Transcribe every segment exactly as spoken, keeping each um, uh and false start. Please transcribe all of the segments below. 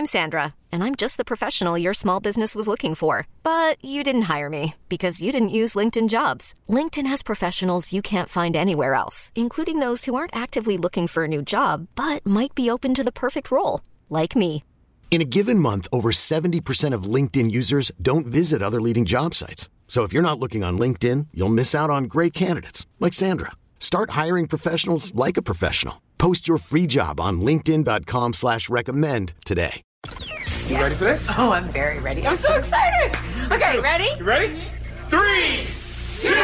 I'm Sandra, and I'm just the professional your small business was looking for. But you didn't hire me because you didn't use LinkedIn Jobs. LinkedIn has professionals you can't find anywhere else, including those who aren't actively looking for a new job, but might be open to the perfect role, like me. In a given month, over seventy percent of LinkedIn users don't visit other leading job sites. So if you're not looking on LinkedIn, you'll miss out on great candidates like Sandra. Start hiring professionals like a professional. Post your free job on linkedin.com slash recommend today. You ready for this? Oh, I'm very ready. I'm so excited. Okay, ready? You ready? Three, two,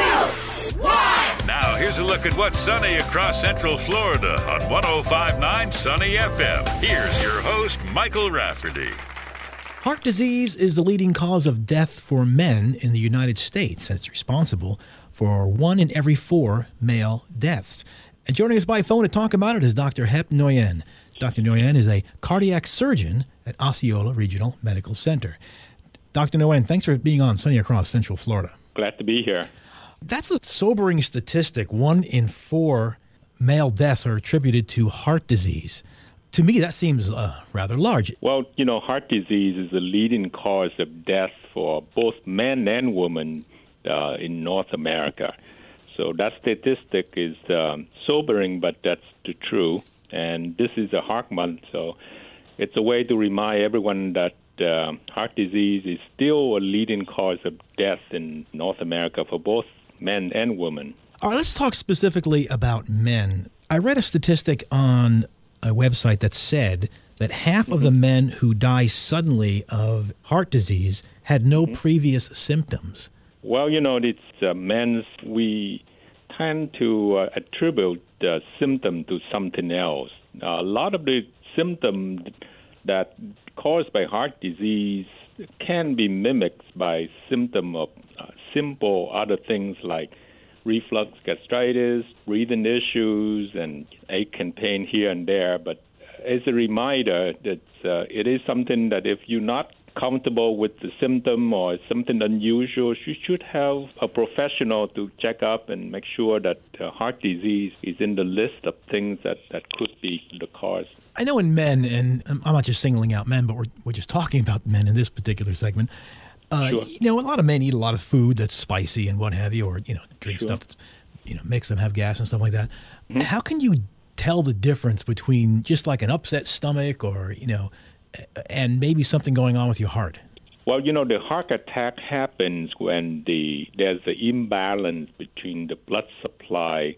one. Now, here's a look at what's sunny across Central Florida on one oh five point nine Sunny F M. Here's your host, Michael Rafferty. Heart disease is the leading cause of death for men in the United States, and it's responsible for one in every four male deaths. And joining us by phone to talk about it is Doctor Hep Nguyen. Doctor Nguyen is a cardiac surgeon at Osceola Regional Medical Center. Doctor Nguyen, thanks for being on Sunny Across Central Florida. Glad to be here. That's a sobering statistic. One in four male deaths are attributed to heart disease. To me, that seems uh, rather large. Well, you know, heart disease is the leading cause of death for both men and women uh, in North America. So that statistic is um, sobering, but that's the truth. And this is a heart month, so it's a way to remind everyone that uh, heart disease is still a leading cause of death in North America for both men and women. All right, let's talk specifically about men. I read a statistic on a website that said that half mm-hmm. of the men who die suddenly of heart disease had no mm-hmm. previous symptoms. Well, you know, it's uh, men's, we tend to uh, attribute the symptom to something else. Uh, a lot of the symptoms that caused by heart disease can be mimicked by symptom of uh, simple other things like reflux gastritis, breathing issues, and ache and pain here and there. But as a reminder that uh, it is something that if you're not comfortable with the symptom or something unusual, you should have a professional to check up and make sure that uh, heart disease is in the list of things that, that could be the cause. I know in men, and I'm not just singling out men, but we're, we're just talking about men in this particular segment. Uh, sure. You know, a lot of men eat a lot of food that's spicy and what have you, or, you know, drink sure. stuff that, you know, makes them have gas and stuff like that. Mm-hmm. How can you tell the difference between just like an upset stomach or, you know, and maybe something going on with your heart? Well, you know, the heart attack happens when the there's an imbalance between the blood supply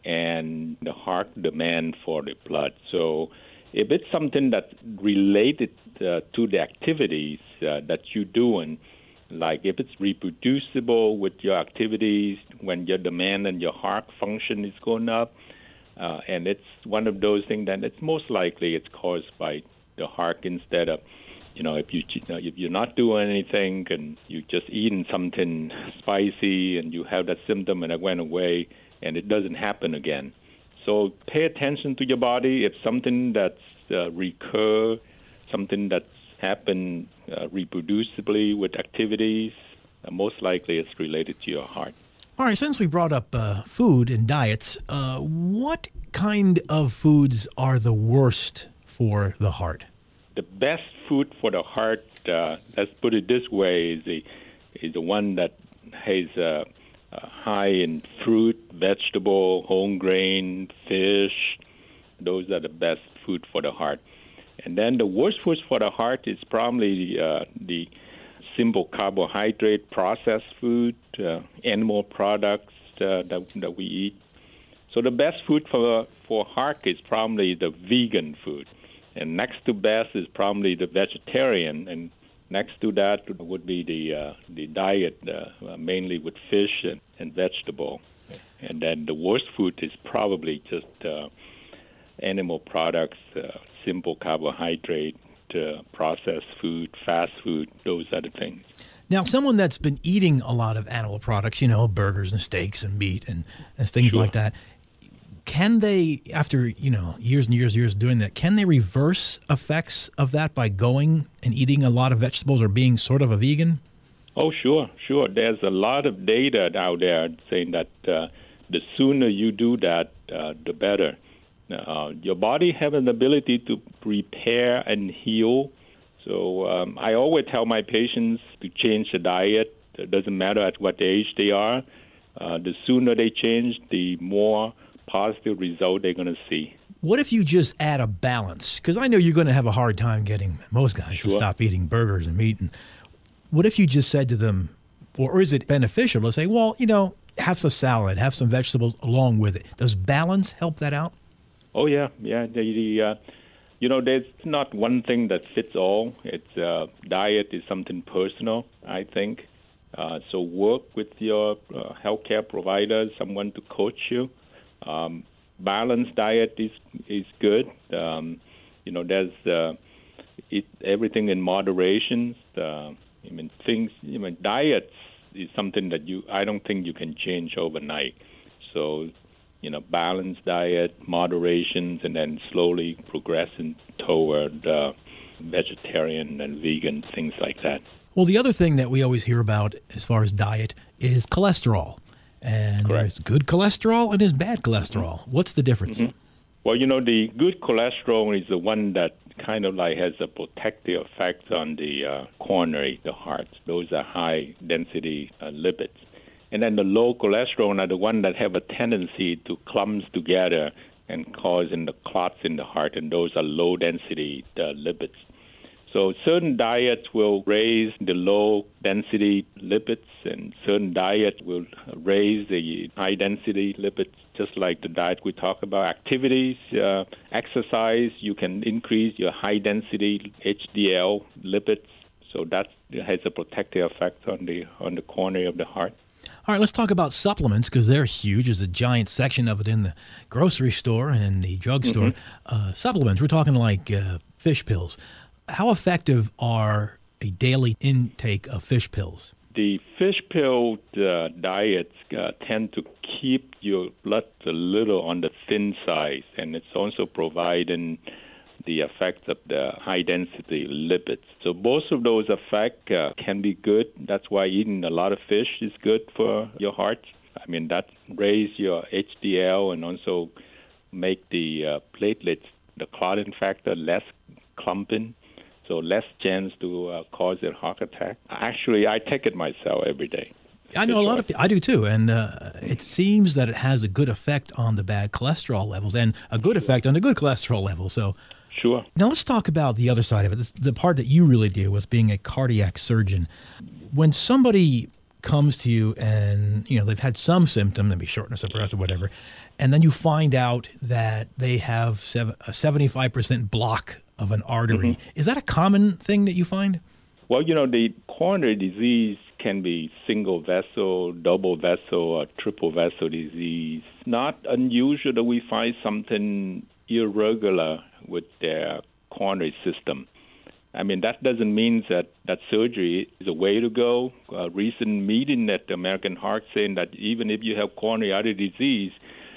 and the heart demand for the blood. So if it's something that's related uh, to the activities uh, that you're doing, like if it's reproducible with your activities when your demand and your heart function is going up, uh, and it's one of those things that it's most likely it's caused by the heart instead of, you know, if you you know, if you're not doing anything and you're just eating something spicy and you have that symptom and it went away and it doesn't happen again. So pay attention to your body. If something that's uh, recur, something that's happened uh, reproducibly with activities, uh, most likely it's related to your heart. All right, since we brought up uh, food and diets, uh, what kind of foods are the worst for the heart? The best food for the heart, uh, let's put it this way, is the is the one that has uh, uh, high in fruit, vegetable, whole grain, fish. Those are the best food for the heart. And then the worst food for the heart is probably uh, the simple carbohydrate processed food, uh, animal products uh, that that we eat. So the best food for for heart is probably the vegan food. And next to best is probably the vegetarian, and next to that would be the uh, the diet, uh, mainly with fish and, and vegetable. And then the worst food is probably just uh, animal products, uh, simple carbohydrate, uh, processed food, fast food, those other things. Now, someone that's been eating a lot of animal products, you know, burgers and steaks and meat and, and things Sure. like that, can they, after, you know, years and years and years of doing that, can they reverse effects of that by going and eating a lot of vegetables or being sort of a vegan? Oh, sure, sure. There's a lot of data out there saying that uh, the sooner you do that, uh, the better. Uh, your body has an ability to repair and heal So um, I always tell my patients to change the diet. It doesn't matter at what age they are. Uh, the sooner they change, the more positive result they're going to see. What if you just add a balance? Because I know you're going to have a hard time getting most guys Sure. to stop eating burgers and meat. And what if you just said to them, or, or is it beneficial to say, well, you know, have some salad, have some vegetables along with it? Does balance help that out? Oh, yeah. Yeah. The, the, uh, you know, there's not one thing that fits all. It's uh, diet is something personal, I think. Uh, so work with your uh, healthcare provider, someone to coach you. Um, balanced diet is is good. Um, you know, there's uh, it, everything in moderation. Uh, I mean, things. I mean, diets is something that you I don't think you can change overnight. So, you know, balanced diet, moderation, and then slowly progressing toward uh, vegetarian and vegan, things like that. Well, the other thing that we always hear about as far as diet is cholesterol. And Correct. there's good cholesterol and there's bad cholesterol. Mm-hmm. What's the difference? Mm-hmm. Well, you know, the good cholesterol is the one that kind of like has a protective effect on the uh, coronary, the heart. Those are high-density uh, lipids. And then the low cholesterol are the one that have a tendency to clump together and causing the clots in the heart, and those are low-density uh, lipids. So certain diets will raise the low-density lipids, and certain diets will raise the high-density lipids, just like the diet we talk about. Activities, uh, exercise, you can increase your high-density H D L lipids, so that has a protective effect on the on the coronary of the heart. All right, let's talk about supplements because they're huge. There's a giant section of it in the grocery store and in the drugstore. Mm-hmm. Uh, supplements, we're talking like uh, fish pills. How effective are a daily intake of fish pills? The fish pill uh, diets uh, tend to keep your blood a little on the thin side, and it's also providing the effect of the high-density lipids. So both of those effects uh, can be good. That's why eating a lot of fish is good for your heart. I mean, that raise your H D L and also make the uh, platelets, the clotting factor, less clumping. So less chance to uh, cause a heart attack. Actually, I take it myself every day. I know a lot of people. I do too, and uh, it seems that it has a good effect on the bad cholesterol levels and a good effect on the good cholesterol level. So, sure. Now let's talk about the other side of it. This, the part that you really deal with, being a cardiac surgeon. When somebody comes to you and you know they've had some symptom, maybe shortness of breath or whatever, and then you find out that they have seven, a seventy-five percent block of an artery. Mm-hmm. Is that a common thing that you find? Well, you know, the coronary disease can be single vessel, double vessel, or triple vessel disease. Not unusual that we find something irregular with their coronary system. I mean, that doesn't mean that, that surgery is a way to go. A recent meeting at the American Heart saying that even if you have coronary artery disease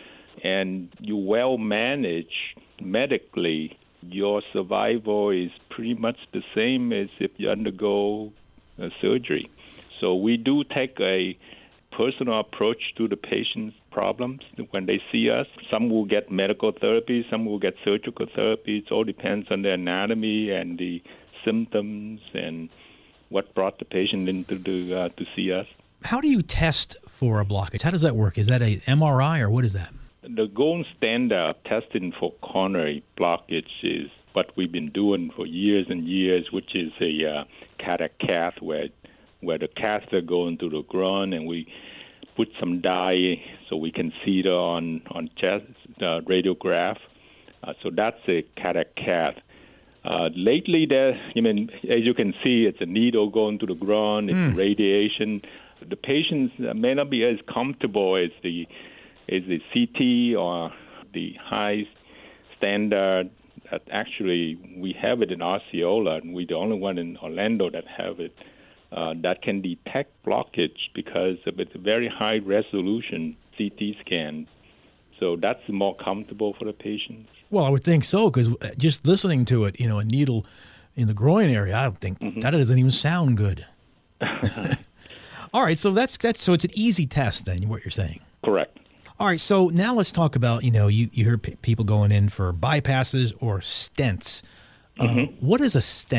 and you well manage medically, your survival is pretty much the same as if you undergo a surgery. So we do take a personal approach to the patient's problems when they see us. Some will get medical therapy, some will get surgical therapy. It all depends on the anatomy and the symptoms and what brought the patient into the, uh, to see us. How do you test for a blockage? How does that work? Is that a M R I or what is that? The gold standard testing for coronary blockage is what we've been doing for years and years, which is a uh, cataract cath, where where the catheter goes into the groin and we put some dye so we can see it on on chest uh, radiograph. Uh, so that's a cataract cath. Uh, lately, there, I mean, as you can see, it's a needle going to the groin. It's mm. radiation. The patients may not be as comfortable as the is the C T or the high standard. That actually we have it in Osceola, and we're the only one in Orlando that have it. Uh, that can detect blockage because of its very high resolution C T scan. So that's more comfortable for the patients. Well, I would think so, because just listening to it, you know, a needle in the groin area, I think mm-hmm. that doesn't even sound good. All right, so that's that's so it's an easy test then, what you're saying. Correct. All right, so now let's talk about, you know, you, you hear p- people going in for bypasses or stents. Uh, mm-hmm. What is a stent?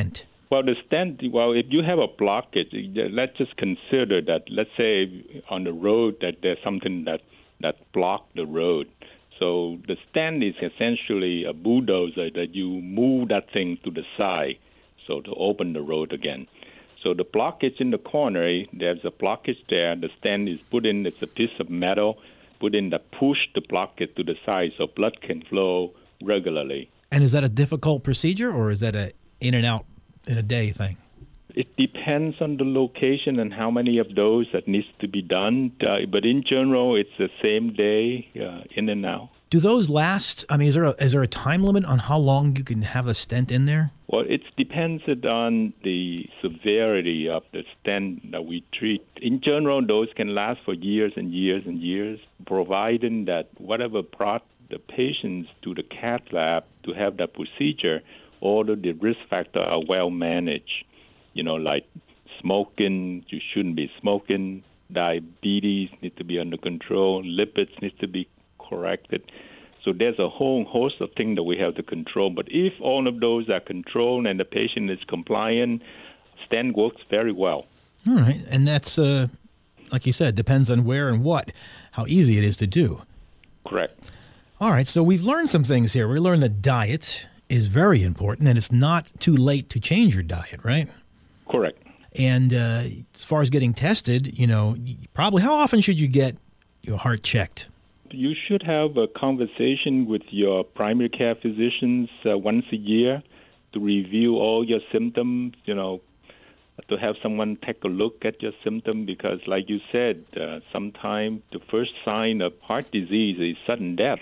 Well, the stent, well, if you have a blockage, let's just consider that, let's say on the road that there's something that, that blocked the road. So the stent is essentially a bulldozer that you move that thing to the side, so to open the road again. So the blockage in the corner, there's a blockage there. The stent is put in, it's a piece of metal, put in that push the blockage to the side so blood can flow regularly. And is that a difficult procedure, or is that a in and out in a day thing? It depends on the location and how many of those that needs to be done. Uh, but in general, it's the same day, uh, in and out. Do those last? I mean, is there a, is there a time limit on how long you can have a stent in there? Well, it depends on the severity of the stent that we treat. In general, those can last for years and years and years, providing that whatever brought the patients to the cath lab to have that procedure, all of the risk factors are well managed. You know, like smoking, you shouldn't be smoking. Diabetes needs to be under control. Lipids need to be corrected. So there's a whole host of things that we have to control. But if all of those are controlled and the patient is compliant, stent works very well. All right. And that's, uh, like you said, depends on where and what, how easy it is to do. Correct. All right. So we've learned some things here. We learned that diet is very important, and it's not too late to change your diet, right? Correct. And uh, as far as getting tested, you know, probably how often should you get your heart checked? You should have a conversation with your primary care physicians uh, once a year to review all your symptoms, you know, to have someone take a look at your symptom because, like you said, uh, sometimes the first sign of heart disease is sudden death.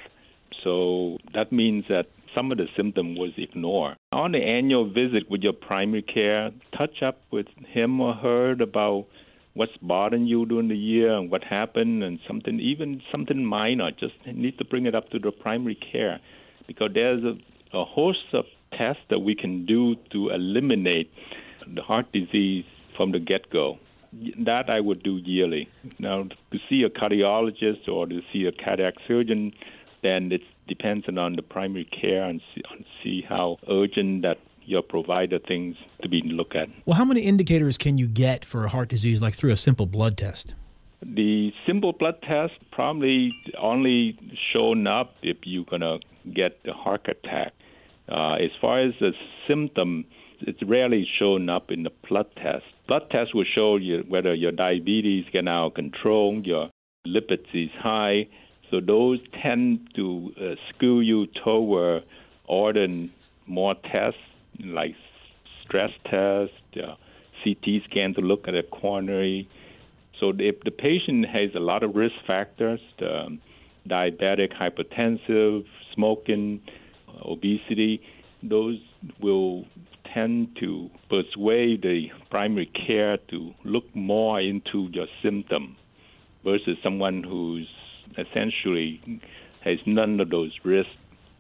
So that means that some of the symptom was ignored. On the annual visit with your primary care, touch up with him or her about what's bothering you during the year and what happened and something, even something minor. Just need to bring it up to the primary care because there's a, a host of tests that we can do to eliminate the heart disease from the get-go. That I would do yearly. Now, to see a cardiologist or to see a cardiac surgeon, then it depends on the primary care and see, and see how urgent that your provider thinks to be looked at. Well, how many indicators can you get for a heart disease, like through a simple blood test? The simple blood test probably only shown up if you're going to get a heart attack. Uh, as far as the symptom, it's rarely shown up in the blood test. Blood test will show you whether your diabetes get out of control, your lipids is high. So those tend to uh, skew you toward ordering more tests, like stress tests, uh, C T scan to look at a coronary. So if the patient has a lot of risk factors, um, diabetic, hypertensive, smoking, uh, obesity, those will tend to persuade the primary care to look more into your symptom versus someone who's essentially has none of those risks.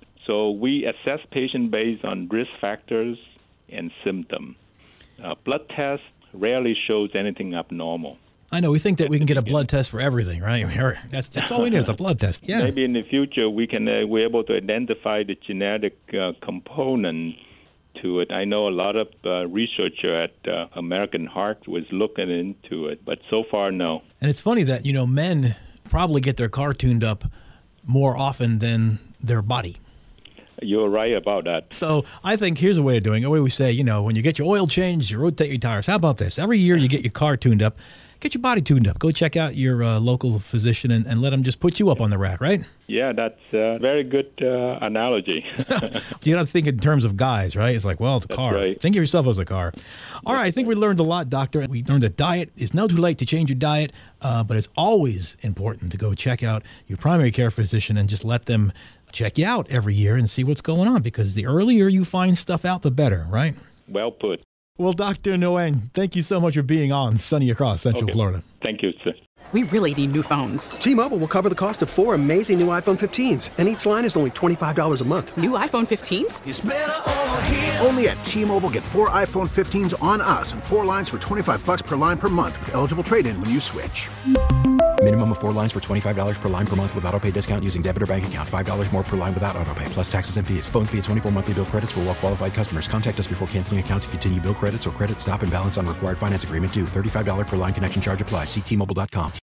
So we assess patient based on risk factors and symptom. Uh, blood test rarely shows anything abnormal. I know. We think that we can get a blood test for everything, right? That's, that's all we need is a blood test. Yeah. Maybe in the future we can uh, we're able to identify the genetic uh, component to it. I know a lot of uh, researcher at uh, American Heart was looking into it, but so far, no. And it's funny that, you know, men probably get their car tuned up more often than their body. You're right about that. So I think here's a way of doing it. We always say, you know, when you get your oil changed, you rotate your tires. How about this? Every year you get your car tuned up, get your body tuned up. Go check out your uh, local physician and, and let them just put you up on the rack, right? Yeah, that's a very good uh, analogy. You got to think in terms of guys, right? It's like, well, the that's car. Right. Think of yourself as a car. All right, I think we learned a lot, Doctor. We learned that diet is never too late to change your diet, uh, but it's always important to go check out your primary care physician and just let them check you out every year and see what's going on, because the earlier you find stuff out, the better, right? Well put. Well, Doctor Nguyen, thank you so much for being on Sunny Across Central okay. Florida. Thank you, sir. We really need new phones. T-Mobile will cover the cost of four amazing new iPhone fifteens, and each line is only twenty-five dollars a month. New iPhone fifteens? It's better over here. Only at T-Mobile, get four iPhone fifteens on us and four lines for twenty-five dollars per line per month with eligible trade-in when you switch. Minimum of four lines for twenty-five dollars per line per month with auto pay discount using debit or bank account. five dollars more per line without auto pay, plus taxes and fees. Phone fee at twenty-four monthly bill credits for well qualified customers. Contact us before canceling account to continue bill credits or credit stop and balance on required finance agreement due. thirty-five dollars per line connection charge applies. See T Mobile dot com.